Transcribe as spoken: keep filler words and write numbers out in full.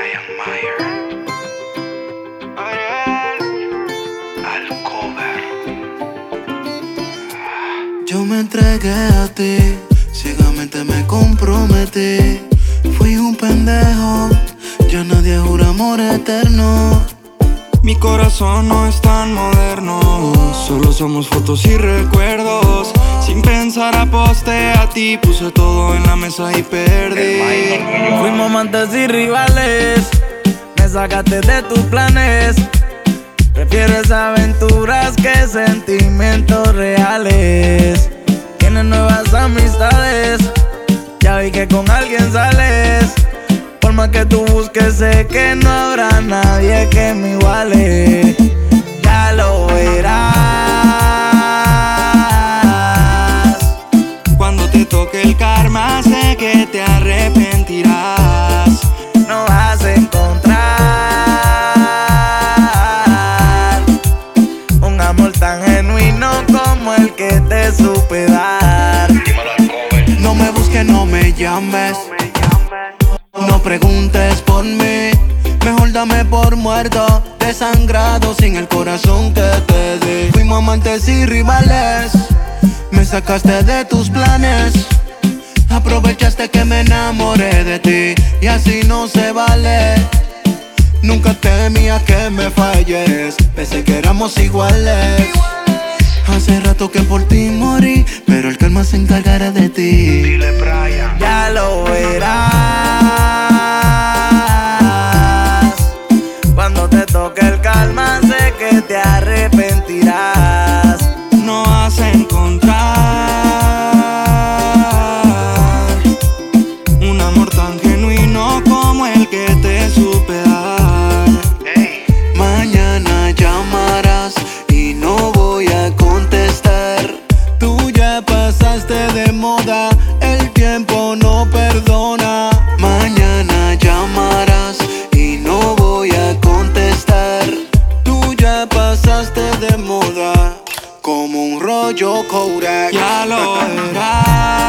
Brian Mayer, al cover. Yo me entregué a ti, ciegamente me comprometí. Fui un pendejo, ya nadie jura amor eterno. Mi corazón no es tan moderno, solo somos fotos y recuerdos. Sin pensar aposté a ti, puse todo en la mesa y perdí. Fuimos amantes y rivales, me sacaste de tus planes. Prefieres aventuras que sentimientos reales. Tienes nuevas amistades, ya vi que con alguien sales. Por más que tú busques, sé que no habrá nadie que me iguale. Ya lo verás cuando te toque el karma, sé que te arrepentirás. No vas a encontrar un amor tan genuino como el que te supe dar. No me busques, no me llames, no preguntes por mí. Mejor dame por muerto, desangrado, sin el corazón que te di. Fuimos amantes y rivales, me sacaste de tus planes. Aprovechaste que me enamoré de ti, y así no se vale. Nunca temía que me falles, pensé que éramos iguales. Hace rato que por ti morí, pero el karma se encargará de ti. Dile Brian. Ya lo verás cuando te toque el calma, sé que te arrepentirás. No vas a encontrar un amor tan genuino como el que te supe dar. Hey. Mañana llamarás y no voy a contestar. Tú ya pasaste de moda, el tiempo no perdona. Mañana llamarás y no voy a contestar. Tú ya pasaste de moda, como un rollo Kodak. Ya lo verás